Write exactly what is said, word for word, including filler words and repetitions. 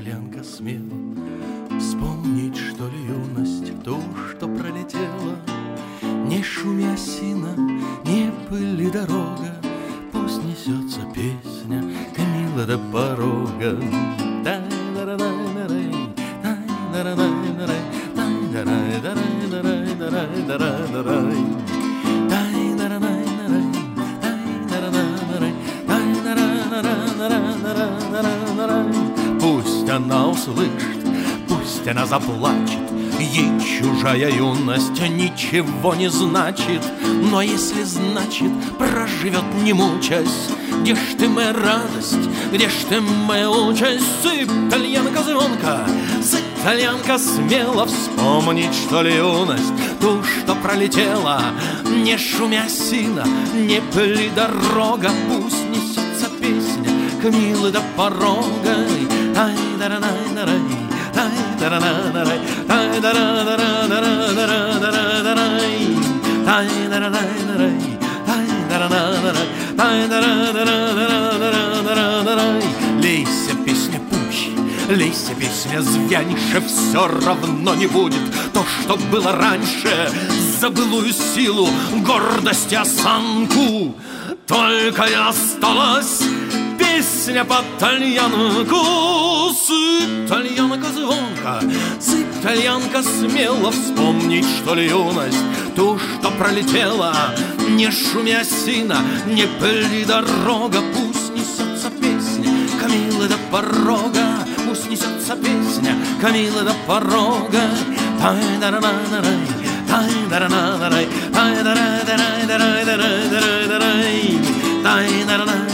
итальянка смела вспомнить, что ли, юность, ту, что пролетела. Не шуми осина, не пыли дорога, пусть несется песня Камила до порога. Пусть она услышит, пусть она заплачет, ей чужая юность ничего не значит. Но если значит, проживет не мучаясь. Где ж ты, моя радость, где ж ты, моя участь? Итальянка звонка, итальянка смело вспомнить, что ли, юность, ту, что пролетела. Не шумя сина, не пыли дорога, пусть несется песня Камилы до порога. Ай-да-ра-най-да-рай, ай-да-ра-на-да-рай, ай-да-ра-да-ра-да-ра-да-ра-да-рай, ай-да-ра-най-да-рай, ай-да-ра-на-да-рай, ай-да-ра-да-ра-да-ра-да-ра-да-рай. Лейся, песня, пуще, лейся, песня, звяньше, все равно не будет то, что было раньше. За былую силу, гордость и осанку только и осталась песня по итальянку. С итальянка звонка, с итальянка смело вспомнить, что ли, юность, ту, что пролетела. Не шумя сина, не пыли дорога, пусть несется песня Камилы до порога, пусть несется песня Камилы до порога. Тай-да-ра-на-на-рай, тай-да-ра-на-на-рай, тай-да-ра-да-рай-да-рай-да-рай-да-рай, тай-да-ра-на.